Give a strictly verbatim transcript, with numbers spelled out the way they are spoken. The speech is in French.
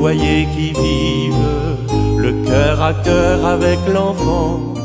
foyer qui vive, le cœur à cœur avec l'enfant.